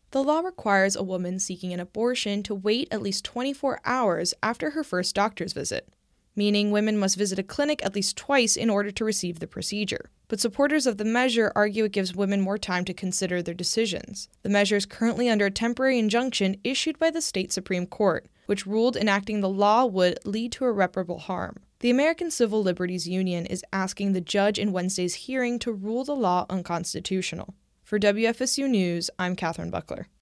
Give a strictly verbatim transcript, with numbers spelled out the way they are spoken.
The law requires a woman seeking an abortion to wait at least twenty-four hours after her first doctor's visit, meaning women must visit a clinic at least twice in order to receive the procedure. But supporters of the measure argue it gives women more time to consider their decisions. The measure is currently under a temporary injunction issued by the state Supreme Court, which ruled enacting the law would lead to irreparable harm. The American Civil Liberties Union is asking the judge in Wednesday's hearing to rule the law unconstitutional. For W F S U News, I'm Catherine Buckler.